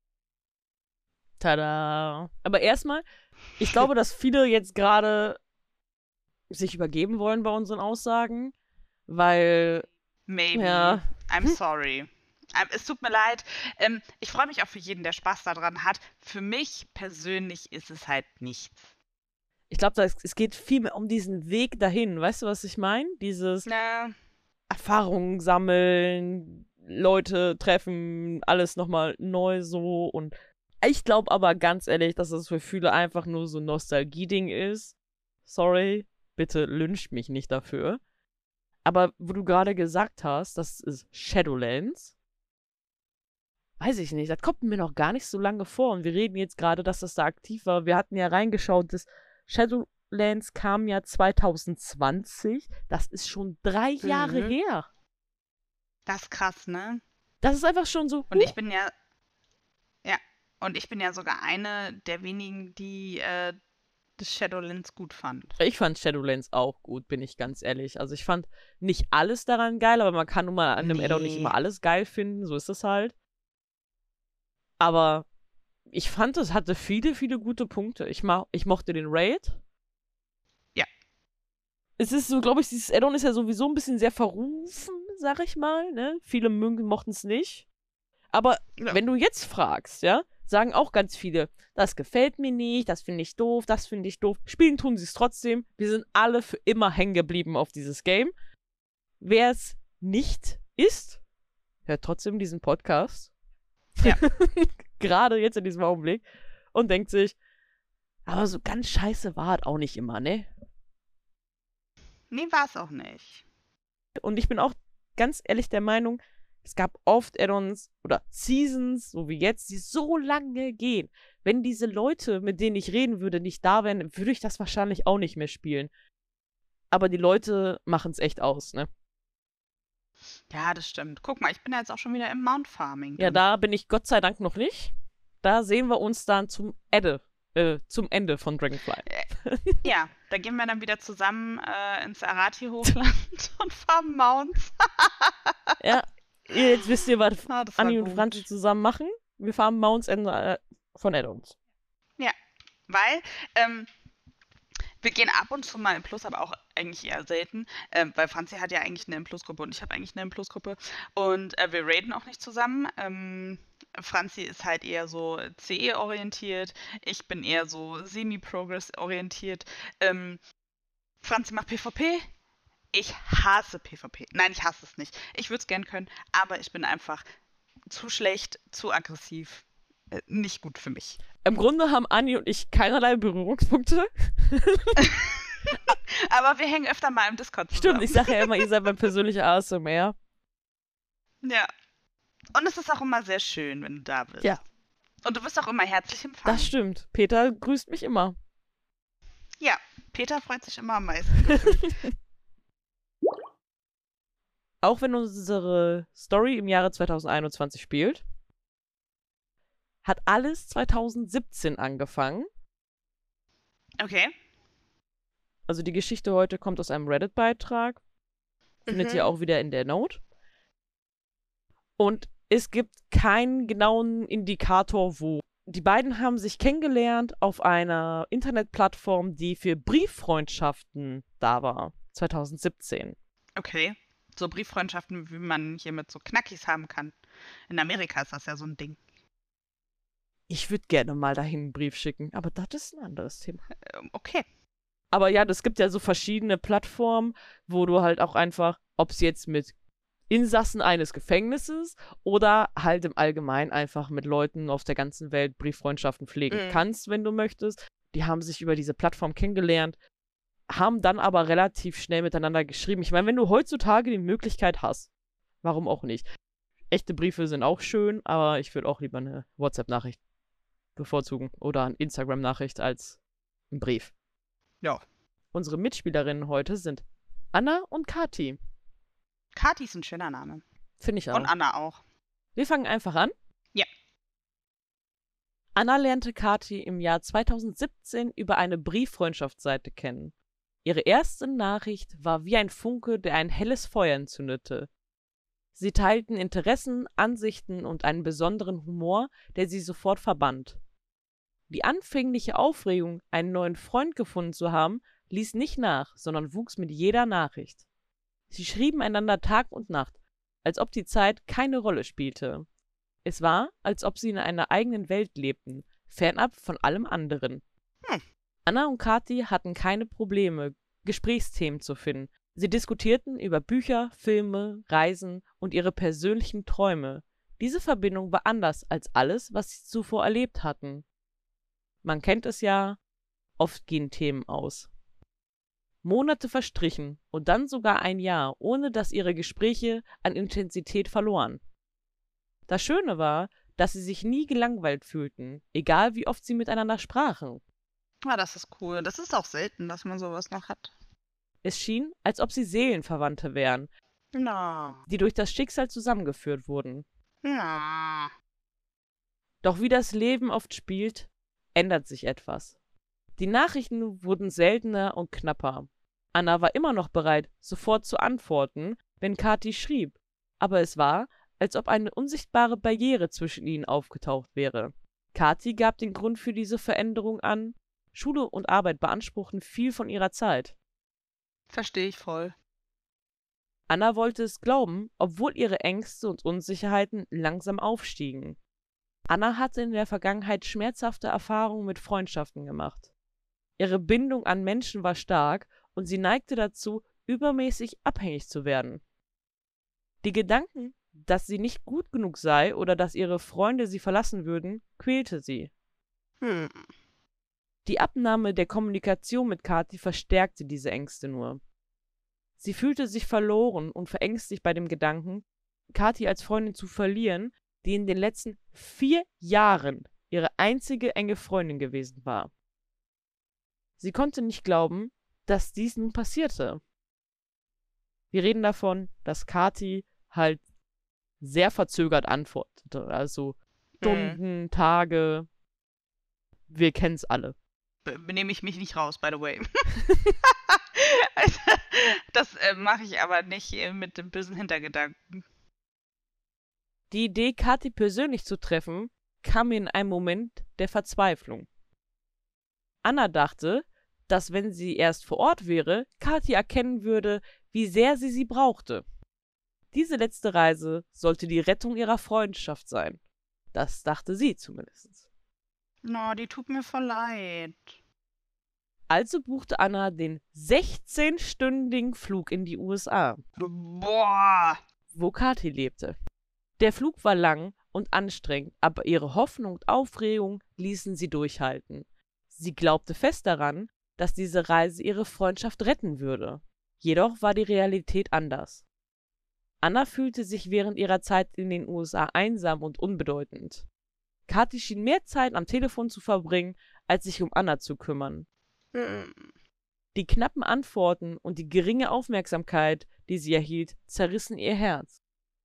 tada. Aber erstmal, ich glaube, dass viele jetzt gerade sich übergeben wollen bei unseren Aussagen, weil, Maybe. ja, I'm sorry. Es tut mir leid. Ich freue mich auch für jeden, der Spaß daran hat. Für mich persönlich ist es halt nichts. ich glaube, es geht viel mehr um diesen Weg dahin. Weißt du, was ich meine? Dieses Na, Erfahrungen sammeln, Leute treffen, alles nochmal neu so. Und ich glaube aber ganz ehrlich, dass es für viele einfach nur so ein Nostalgie-Ding ist. Sorry, bitte lyncht mich nicht dafür. Aber wo du gerade gesagt hast, das ist Shadowlands, weiß ich nicht, das kommt mir noch gar nicht so lange vor. Und wir reden jetzt gerade, dass das da aktiv war. Wir hatten ja reingeschaut, das Shadowlands kam ja 2020. Das ist schon 3 Jahre her. das ist krass, ne? Das ist einfach schon so. Und ich bin ja, und ich bin ja sogar eine der wenigen, die das Shadowlands gut fand. Ich fand Shadowlands auch gut, bin ich ganz ehrlich. Also ich fand nicht alles daran geil, aber man kann nun mal an einem Add-on nicht immer alles geil finden. So ist es halt. Aber ich fand, es hatte viele, viele gute Punkte. Ich mochte den Raid. Ja. Es ist so, glaube ich, dieses Add-on ist ja sowieso ein bisschen sehr verrufen, sag ich mal. Ne? Viele mochten es nicht. Aber Ja. wenn du jetzt fragst, ja, sagen auch ganz viele, das gefällt mir nicht, das finde ich doof, das finde ich doof. Spielen tun sie es trotzdem. Wir sind alle für immer hängen geblieben auf dieses Game. Wer es nicht ist, hört trotzdem diesen Podcast. Ja. Gerade jetzt in diesem Augenblick. Und denkt sich, aber so ganz scheiße war es auch nicht immer, ne? Nee, war es auch nicht. Und ich bin auch ganz ehrlich der Meinung, es gab oft Add-ons oder Seasons, so wie jetzt, die so lange gehen. Wenn diese Leute, mit denen ich reden würde, nicht da wären, würde ich das wahrscheinlich auch nicht mehr spielen. Aber die Leute machen es echt aus, ne? Ja, das stimmt. Guck mal, ich bin ja jetzt auch schon wieder im Mount Farming. Ja, drin. da bin ich Gott sei Dank noch nicht. Da sehen wir uns dann zum Ende zum Ende von Dragonfly. Ja, da gehen wir dann wieder zusammen ins Arati-Hochland und farmen Mounts. Ja, jetzt wisst ihr, was Das war Anni und gut. Franzi zusammen machen. Wir farmen Mounts von Add-ons. Ja, weil wir gehen ab und zu mal im Plus, aber auch eigentlich eher selten, weil Franzi hat ja eigentlich eine M-Plus-Gruppe und ich habe eigentlich eine M-Plus-Gruppe und wir raiden auch nicht zusammen. Franzi ist halt eher so CE-orientiert, ich bin eher so Semi-Progress-orientiert. Franzi macht PvP, ich hasse PvP. Nein, ich hasse es nicht. Ich würde es gern können, aber ich bin einfach zu schlecht, zu aggressiv. Nicht gut für mich. Im Grunde haben Anni und ich keinerlei Berührungspunkte. Aber wir hängen öfter mal im Discord zusammen. Stimmt, ich sage ja immer, ihr seid mein persönlicher ASMR. Ja. Und es ist auch immer sehr schön, wenn du da bist. Ja. Und du wirst auch immer herzlich empfangen. Das stimmt. Peter grüßt mich immer. Ja, Peter freut sich immer am meisten. Auch wenn unsere Story im Jahre 2021 spielt, hat alles 2017 angefangen. Okay. Also die Geschichte heute kommt aus einem Reddit-Beitrag. Findet ihr auch wieder in der Note. Und es gibt keinen genauen Indikator, wo. Die beiden haben sich kennengelernt auf einer Internetplattform, die für Brieffreundschaften da war. 2017. Okay. So Brieffreundschaften, wie man hier mit so Knackis haben kann. In Amerika ist das ja so ein Ding. Ich würde gerne mal dahin einen Brief schicken, aber das ist ein anderes Thema. Okay. Aber ja, es gibt ja so verschiedene Plattformen, wo du halt auch einfach, ob es jetzt mit Insassen eines Gefängnisses oder halt im Allgemeinen einfach mit Leuten auf der ganzen Welt Brieffreundschaften pflegen kannst, wenn du möchtest. Die haben sich über diese Plattform kennengelernt, haben dann aber relativ schnell miteinander geschrieben. Ich meine, wenn du heutzutage die Möglichkeit hast, warum auch nicht? Echte Briefe sind auch schön, aber ich würde auch lieber eine WhatsApp-Nachricht bevorzugen oder eine Instagram-Nachricht als einen Brief. Ja. Unsere Mitspielerinnen heute sind Anna und Kati. Kati ist ein schöner Name. Finde ich auch. Und Anna auch. Wir fangen einfach an. Ja. Anna lernte Kati im Jahr 2017 über eine Brieffreundschaftsseite kennen. Ihre erste Nachricht war wie ein Funke, der ein helles Feuer entzündete. Sie teilten Interessen, Ansichten und einen besonderen Humor, der sie sofort verband. Die anfängliche Aufregung, einen neuen Freund gefunden zu haben, ließ nicht nach, sondern wuchs mit jeder Nachricht. Sie schrieben einander Tag und Nacht, als ob die Zeit keine Rolle spielte. Es war, als ob sie in einer eigenen Welt lebten, fernab von allem anderen. Anna und Kati hatten keine Probleme, Gesprächsthemen zu finden. Sie diskutierten über Bücher, Filme, Reisen und ihre persönlichen Träume. Diese Verbindung war anders als alles, was sie zuvor erlebt hatten. Man kennt es ja, oft gehen Themen aus. Monate verstrichen und dann sogar ein Jahr, ohne dass ihre Gespräche an Intensität verloren. Das Schöne war, dass sie sich nie gelangweilt fühlten, egal wie oft sie miteinander sprachen. Ja, das ist cool. Das ist auch selten, dass man sowas noch hat. Es schien, als ob sie Seelenverwandte wären, Na. die durch das Schicksal zusammengeführt wurden. Na. Doch wie das Leben oft spielt, ändert sich etwas. Die Nachrichten wurden seltener und knapper. Anna war immer noch bereit, sofort zu antworten, wenn Kati schrieb, aber es war, als ob eine unsichtbare Barriere zwischen ihnen aufgetaucht wäre. Kati gab den Grund für diese Veränderung an: Schule und Arbeit beanspruchten viel von ihrer Zeit. Verstehe ich voll. Anna wollte es glauben, obwohl ihre Ängste und Unsicherheiten langsam aufstiegen. Anna hatte in der Vergangenheit schmerzhafte Erfahrungen mit Freundschaften gemacht. Ihre Bindung an Menschen war stark und sie neigte dazu, übermäßig abhängig zu werden. Die Gedanken, dass sie nicht gut genug sei oder dass ihre Freunde sie verlassen würden, quälte sie. Die Abnahme der Kommunikation mit Kati verstärkte diese Ängste nur. Sie fühlte sich verloren und verängstigt bei dem Gedanken, Kati als Freundin zu verlieren, die in den letzten 4 Jahren ihre einzige enge Freundin gewesen war. Sie konnte nicht glauben, dass dies nun passierte. Wir reden davon, dass Kati halt sehr verzögert antwortete, also Stunden, Tage. Wir kennen's alle. Benehme ich mich nicht raus, by the way. Also, das mache ich aber nicht mit dem bösen Hintergedanken. Die Idee, Kathi persönlich zu treffen, kam mir in einem Moment der Verzweiflung. Anna dachte, dass wenn sie erst vor Ort wäre, Kathi erkennen würde, wie sehr sie sie brauchte. Diese letzte Reise sollte die Rettung ihrer Freundschaft sein. Das dachte sie zumindest. No, die tut mir voll leid. Also buchte Anna den 16-stündigen Flug in die USA, Boah. wo Kathi lebte. Der Flug war lang und anstrengend, aber ihre Hoffnung und Aufregung ließen sie durchhalten. Sie glaubte fest daran, dass diese Reise ihre Freundschaft retten würde. Jedoch war die Realität anders. Anna fühlte sich während ihrer Zeit in den USA einsam und unbedeutend. Kathi schien mehr Zeit am Telefon zu verbringen, als sich um Anna zu kümmern. Die knappen Antworten und die geringe Aufmerksamkeit, die sie erhielt, zerrissen ihr Herz.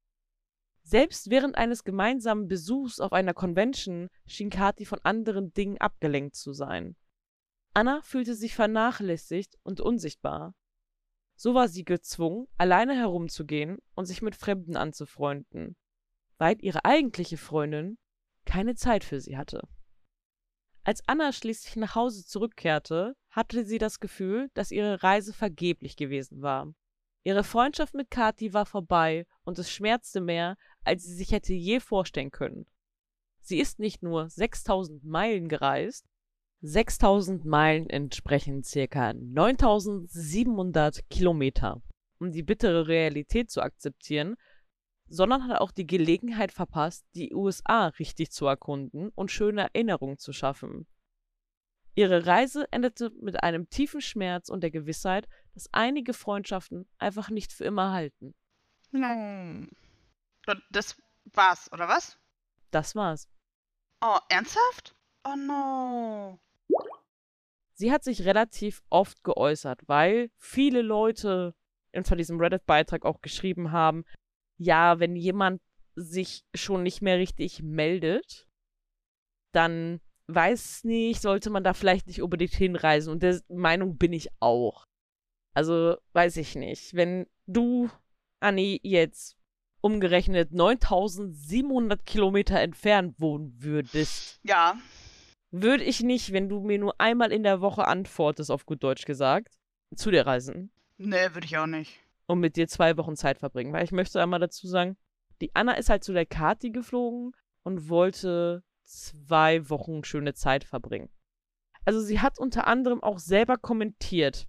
Selbst während eines gemeinsamen Besuchs auf einer Convention schien Kathi von anderen Dingen abgelenkt zu sein. Anna fühlte sich vernachlässigt und unsichtbar. So war sie gezwungen, alleine herumzugehen und sich mit Fremden anzufreunden, weil ihre eigentliche Freundin keine Zeit für sie hatte. Als Anna schließlich nach Hause zurückkehrte, hatte sie das Gefühl, dass ihre Reise vergeblich gewesen war. Ihre Freundschaft mit Kathi war vorbei und es schmerzte mehr, als sie sich hätte je vorstellen können. Sie ist nicht nur 6000 Meilen gereist, 6000 Meilen entsprechen ca. 9700 Kilometer, um die bittere Realität zu akzeptieren, sondern hat auch die Gelegenheit verpasst, die USA richtig zu erkunden und schöne Erinnerungen zu schaffen. Ihre Reise endete mit einem tiefen Schmerz und der Gewissheit, dass einige Freundschaften einfach nicht für immer halten. Und das war's, oder was? Das war's. Oh, ernsthaft? Oh no. Sie hat sich relativ oft geäußert, weil viele Leute unter diesem Reddit-Beitrag auch geschrieben haben, ja, wenn jemand sich schon nicht mehr richtig meldet, dann weiß nicht, sollte man da vielleicht nicht unbedingt hinreisen. Und der Meinung bin ich auch. Also, weiß ich nicht. Wenn du, Anni, jetzt umgerechnet 9700 Kilometer entfernt wohnen würdest, Ja. würde ich nicht, wenn du mir nur einmal in der Woche antwortest, auf gut Deutsch gesagt, zu dir reisen Nee, würde ich auch nicht. und mit dir 2 Wochen Zeit verbringen. Weil ich möchte einmal dazu sagen, die Anna ist halt zu der Kathi geflogen und wollte 2 Wochen schöne Zeit verbringen. Also sie hat unter anderem auch selber kommentiert.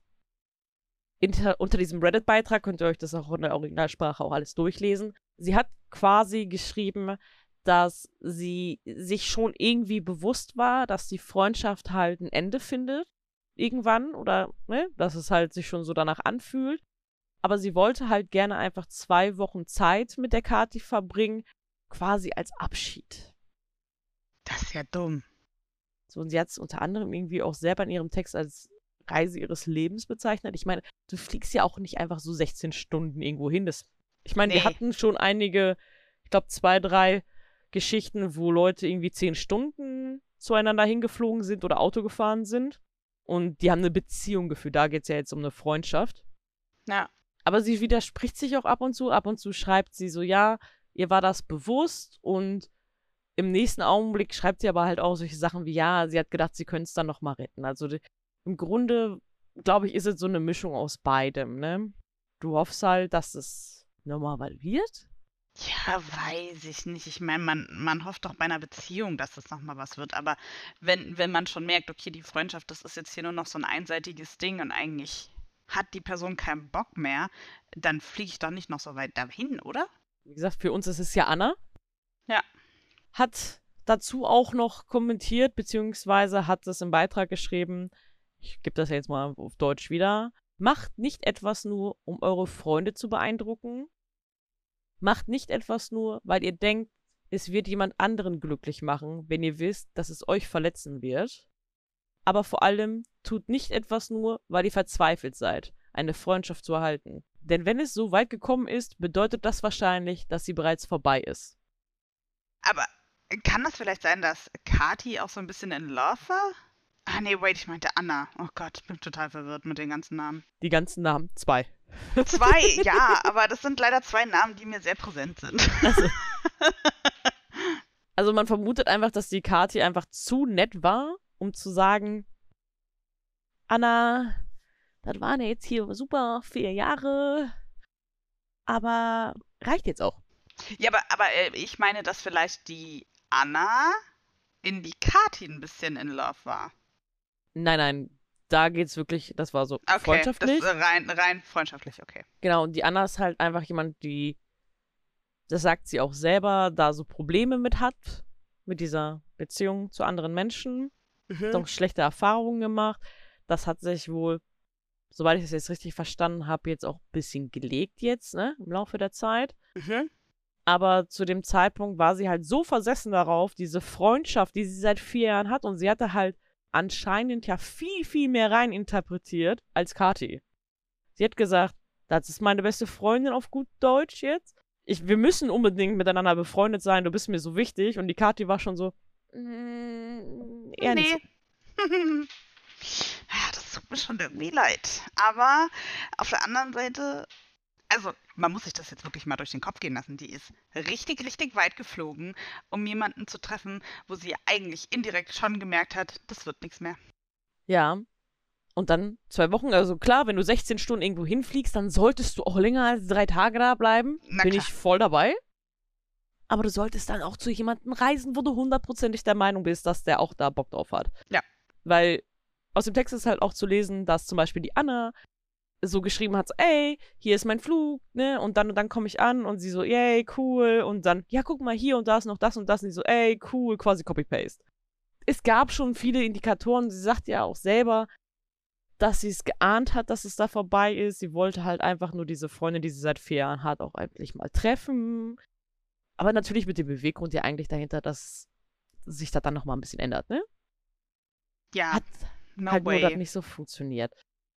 Unter diesem Reddit-Beitrag könnt ihr euch das auch in der Originalsprache auch alles durchlesen. Sie hat quasi geschrieben, dass sie sich schon irgendwie bewusst war, dass die Freundschaft halt ein Ende findet. Irgendwann. Oder, ne, dass es halt sich schon so danach anfühlt. Aber sie wollte halt gerne einfach 2 Wochen Zeit mit der Kathi verbringen. Quasi als Abschied. Das ist ja dumm. So, und sie hat es unter anderem irgendwie auch selber in ihrem Text als Reise ihres Lebens bezeichnet. Ich meine, du fliegst ja auch nicht einfach so 16 Stunden irgendwo hin. Ich meine, wir Nee. hatten schon einige, ich glaube 2, 3 Geschichten, wo Leute irgendwie 10 Stunden zueinander hingeflogen sind oder Auto gefahren sind. Und die haben eine Beziehung geführt. Da geht es ja jetzt um eine Freundschaft. Ja. Aber sie widerspricht sich auch ab und zu. Ab und zu schreibt sie so, ja, ihr war das bewusst. Und im nächsten Augenblick schreibt sie aber halt auch solche Sachen wie, ja, sie hat gedacht, sie könnte es dann nochmal retten. Also im Grunde, glaube ich, ist es so eine Mischung aus beidem, ne? Du hoffst halt, dass es normal wird. Ja, weiß ich nicht. Ich meine, man hofft doch bei einer Beziehung, dass das nochmal was wird. Aber wenn man schon merkt, okay, die Freundschaft, das ist jetzt hier nur noch so ein einseitiges Ding und eigentlich hat die Person keinen Bock mehr, dann fliege ich doch nicht noch so weit dahin, oder? Wie gesagt, für uns ist es ja Anna. Ja. Hat dazu auch noch kommentiert, beziehungsweise hat es im Beitrag geschrieben, ich gebe das jetzt mal auf Deutsch wieder, macht nicht etwas nur, um eure Freunde zu beeindrucken. Macht nicht etwas nur, weil ihr denkt, es wird jemand anderen glücklich machen, wenn ihr wisst, dass es euch verletzen wird. Aber vor allem tut nicht etwas nur, weil ihr verzweifelt seid, eine Freundschaft zu erhalten. Denn wenn es so weit gekommen ist, bedeutet das wahrscheinlich, dass sie bereits vorbei ist. Aber Kann das vielleicht sein, dass Kati auch so ein bisschen in Love war? Ah, nee, wait, ich meinte Anna. Oh Gott, ich bin total verwirrt mit den ganzen Namen. Die ganzen Namen, 2. 2, ja, aber das sind leider 2 Namen, die mir sehr präsent sind. Also man vermutet einfach, dass die Kathi einfach zu nett war, um zu sagen, Anna, das waren ja jetzt hier super 4 Jahre, aber reicht jetzt auch. Ja, aber ich meine, dass vielleicht die Anna in die Kati ein bisschen in Love war. Nein, da geht's wirklich, das war so Okay, freundschaftlich. das ist rein freundschaftlich, okay. Genau, und die Anna ist halt einfach jemand, die, das sagt sie auch selber, da so Probleme mit hat, mit dieser Beziehung zu anderen Menschen. Hat auch schlechte Erfahrungen gemacht. Das hat sich wohl, soweit ich das jetzt richtig verstanden habe, jetzt auch ein bisschen gelegt jetzt, ne, im Laufe der Zeit. Aber zu dem Zeitpunkt war sie halt so versessen darauf, diese Freundschaft, die sie seit 4 Jahren hat, und sie hatte halt anscheinend ja viel, viel mehr reininterpretiert als Kathi. Sie hat gesagt, das ist meine beste Freundin auf gut Deutsch jetzt. Wir müssen unbedingt miteinander befreundet sein, du bist mir so wichtig. Und die Kathi war schon so, eher nicht. Ja, das tut mir schon irgendwie leid. Aber auf der anderen Seite, also man muss sich das jetzt wirklich mal durch den Kopf gehen lassen. Die ist richtig, richtig weit geflogen, um jemanden zu treffen, wo sie eigentlich indirekt schon gemerkt hat, das wird nichts mehr. Ja. Und dann 2 Wochen, also klar, wenn du 16 Stunden irgendwo hinfliegst, dann solltest du auch länger als 3 Tage da bleiben. Na Bin klar. ich voll dabei. Aber du solltest dann auch zu jemandem reisen, wo du 100%ig der Meinung bist, dass der auch da Bock drauf hat. Ja. Weil aus dem Text ist halt auch zu lesen, dass zum Beispiel die Anna so geschrieben hat, so, ey, hier ist mein Flug, ne, und dann komme ich an, und sie so, yay, cool, und dann, ja, guck mal, hier und da ist noch das und das, und die so, ey, cool, quasi Copy-Paste. Es gab schon viele Indikatoren, sie sagt ja auch selber, dass sie es geahnt hat, dass es da vorbei ist. Sie wollte halt einfach nur diese Freundin, die sie seit 4 Jahren hat, auch endlich mal treffen. Aber natürlich mit dem Beweggrund ja eigentlich dahinter, dass sich das dann nochmal ein bisschen ändert, ne? Ja, Hat no halt way. nur das nicht so funktioniert.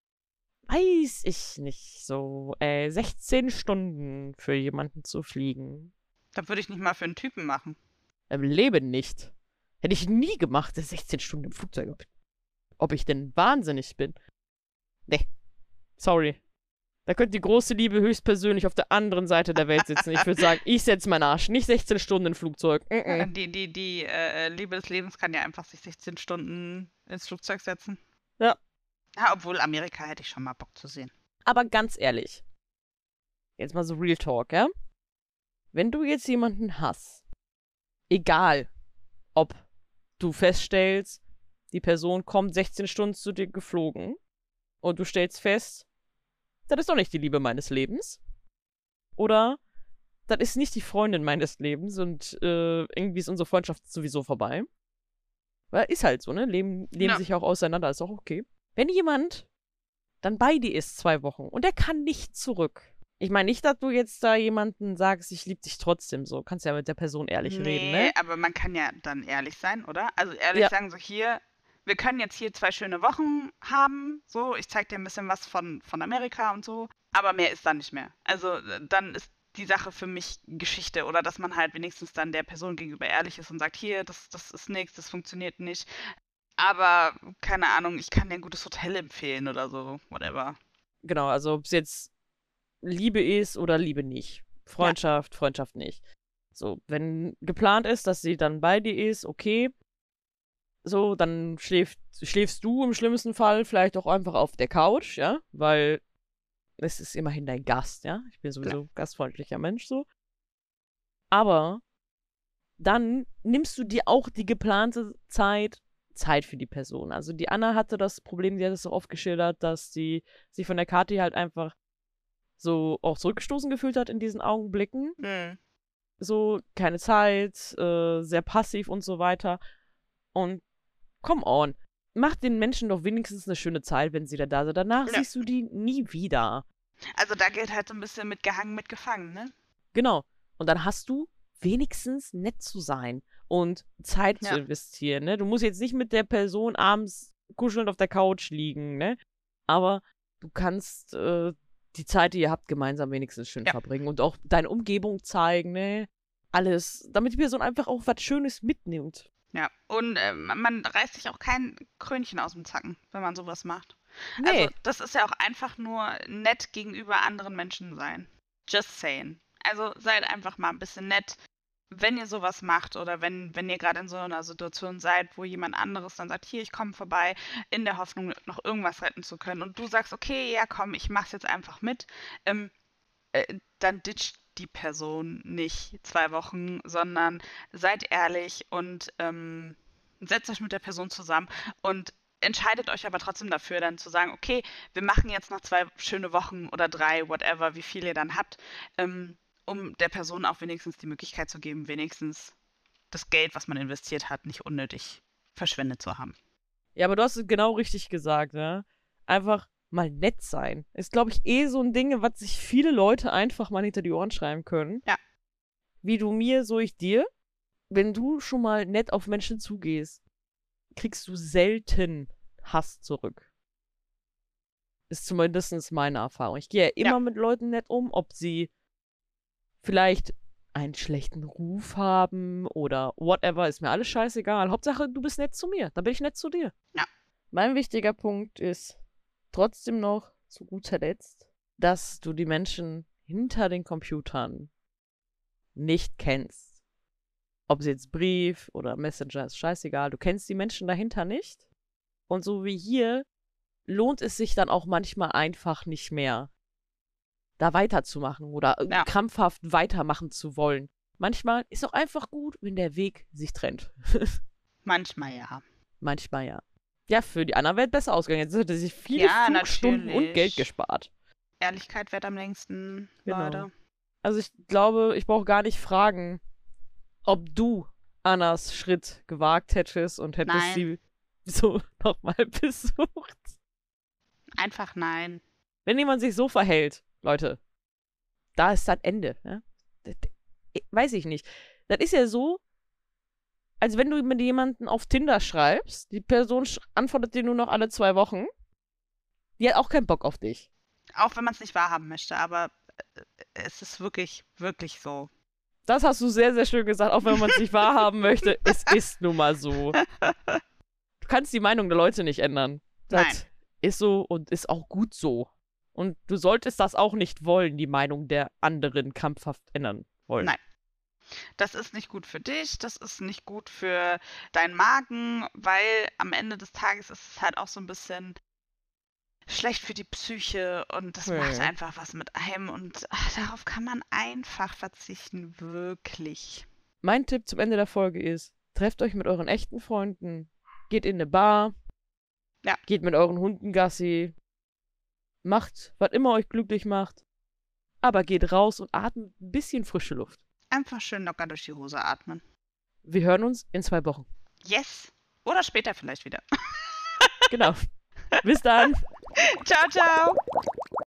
Weiß ich nicht so. 16 Stunden für jemanden zu fliegen. Das würde ich nicht mal für einen Typen machen. Im Leben nicht. Hätte ich nie gemacht, 16 Stunden im Flugzeug. Ob ich denn wahnsinnig bin. Nee. Sorry. Da könnte die große Liebe höchstpersönlich auf der anderen Seite der Welt sitzen. Ich würde sagen, ich setze meinen Arsch. Nicht 16 Stunden im Flugzeug. Die Liebe des Lebens kann ja einfach sich 16 Stunden ins Flugzeug setzen. Ja. Ja, obwohl Amerika hätte ich schon mal Bock zu sehen. Aber ganz ehrlich. Jetzt mal so Real Talk, ja? Wenn du jetzt jemanden hast, egal, ob du feststellst, die Person kommt 16 Stunden zu dir geflogen und du stellst fest, das ist doch nicht die Liebe meines Lebens. Oder das ist nicht die Freundin meines Lebens und irgendwie ist unsere Freundschaft sowieso vorbei. Weil ist halt so, ne? Leben Ja. sich auch auseinander, ist auch okay. Wenn jemand dann bei dir ist 2 Wochen und er kann nicht zurück. Ich meine nicht, dass du jetzt da jemanden sagst, ich liebe dich trotzdem so. Kannst ja mit der Person ehrlich reden, ne? Aber man kann ja dann ehrlich sein, oder? Also ehrlich Ja. sagen, so hier, wir können jetzt hier 2 schöne Wochen haben, so, ich zeig dir ein bisschen was von Amerika und so, aber mehr ist dann nicht mehr. Also dann ist die Sache für mich Geschichte, oder dass man halt wenigstens dann der Person gegenüber ehrlich ist und sagt, hier, das ist nichts, das funktioniert nicht. Aber, keine Ahnung, ich kann dir ein gutes Hotel empfehlen oder so, whatever. Genau, also ob es jetzt Liebe ist oder Liebe nicht. Freundschaft, Freundschaft nicht. So, wenn geplant ist, dass sie dann bei dir ist, okay. So, dann schläfst du im schlimmsten Fall vielleicht auch einfach auf der Couch, ja, weil es ist immerhin dein Gast, ja. Ich bin sowieso ein gastfreundlicher Mensch, so. Aber dann nimmst du dir auch die geplante Zeit für die Person. Also die Anna hatte das Problem, sie hat es auch oft geschildert, dass sie sich von der Kathi halt einfach so auch zurückgestoßen gefühlt hat in diesen Augenblicken. So, keine Zeit, sehr passiv und so weiter. Und come on, mach den Menschen doch wenigstens eine schöne Zeit, wenn sie da sind. Danach siehst du die nie wieder. Also da gilt halt so ein bisschen mit gehangen, mit gefangen, ne? Genau. Und dann hast du wenigstens nett zu sein und Zeit zu investieren, ne? Du musst jetzt nicht mit der Person abends kuschelnd auf der Couch liegen, ne? Aber du kannst die Zeit, die ihr habt, gemeinsam wenigstens schön verbringen und auch deine Umgebung zeigen, ne? alles, damit die Person einfach auch was Schönes mitnimmt. Ja, und man reißt sich auch kein Krönchen aus dem Zacken, wenn man sowas macht. Nee. Also, das ist ja auch einfach nur nett gegenüber anderen Menschen sein. Just saying. Also, seid einfach mal ein bisschen nett, wenn ihr sowas macht oder wenn ihr gerade in so einer Situation seid, wo jemand anderes dann sagt, hier, ich komme vorbei, in der Hoffnung, noch irgendwas retten zu können. Und du sagst, okay, ja, komm, ich mach's jetzt einfach mit. Dann ditcht die Person nicht 2 Wochen, sondern seid ehrlich und setzt euch mit der Person zusammen und entscheidet euch aber trotzdem dafür, dann zu sagen, okay, wir machen jetzt noch 2 schöne Wochen oder 3, whatever, wie viel ihr dann habt, um der Person auch wenigstens die Möglichkeit zu geben, wenigstens das Geld, was man investiert hat, nicht unnötig verschwendet zu haben. Ja, aber du hast es genau richtig gesagt, ne? Einfach mal nett sein. Ist, glaube ich, so ein Ding, was sich viele Leute einfach mal hinter die Ohren schreiben können. Ja. Wie du mir, so ich dir. Wenn du schon mal nett auf Menschen zugehst, kriegst du selten Hass zurück. Ist zumindest meine Erfahrung. Ich gehe ja immer mit Leuten nett um, ob sie vielleicht einen schlechten Ruf haben oder whatever, ist mir alles scheißegal. Hauptsache, du bist nett zu mir, dann bin ich nett zu dir. Ja. Mein wichtiger Punkt ist trotzdem noch, zu guter Letzt, dass du die Menschen hinter den Computern nicht kennst. Ob sie jetzt Brief oder Messenger ist scheißegal, du kennst die Menschen dahinter nicht. Und so wie hier lohnt es sich dann auch manchmal einfach nicht mehr, da weiterzumachen oder krampfhaft weitermachen zu wollen. Manchmal ist auch einfach gut, wenn der Weg sich trennt. Manchmal ja. Manchmal ja. Ja, für die anderen wäre es besser ausgegangen. Jetzt hätte sich viele Flugstunden und Geld gespart. Ehrlichkeit währt am längsten, Leute. Also ich glaube, ich brauche gar nicht fragen, ob du Annas Schritt gewagt hättest und hättest sie so nochmal besucht. Einfach nein. Wenn jemand sich so verhält, Leute, da ist das Ende. Ne? Weiß ich nicht. Das ist ja so, als wenn du mit jemandem auf Tinder schreibst, die Person antwortet dir nur noch alle 2 Wochen, die hat auch keinen Bock auf dich. Auch wenn man es nicht wahrhaben möchte, aber es ist wirklich, wirklich so. Das hast du sehr, sehr schön gesagt, auch wenn man es nicht wahrhaben möchte. Es ist nun mal so. Du kannst die Meinung der Leute nicht ändern. Das ist so und ist auch gut so. Und du solltest das auch nicht wollen, die Meinung der anderen krampfhaft ändern wollen. Nein. Das ist nicht gut für dich, das ist nicht gut für deinen Magen, weil am Ende des Tages ist es halt auch so ein bisschen schlecht für die Psyche und das macht einfach was mit einem und darauf kann man einfach verzichten, wirklich. Mein Tipp zum Ende der Folge ist, trefft euch mit euren echten Freunden, geht in eine Bar, geht mit euren Hunden Gassi, macht, was immer euch glücklich macht, aber geht raus und atmet ein bisschen frische Luft. Einfach schön locker durch die Hose atmen. Wir hören uns in 2 Wochen. Yes. Oder später vielleicht wieder. Genau. Bis dann. Ciao, ciao.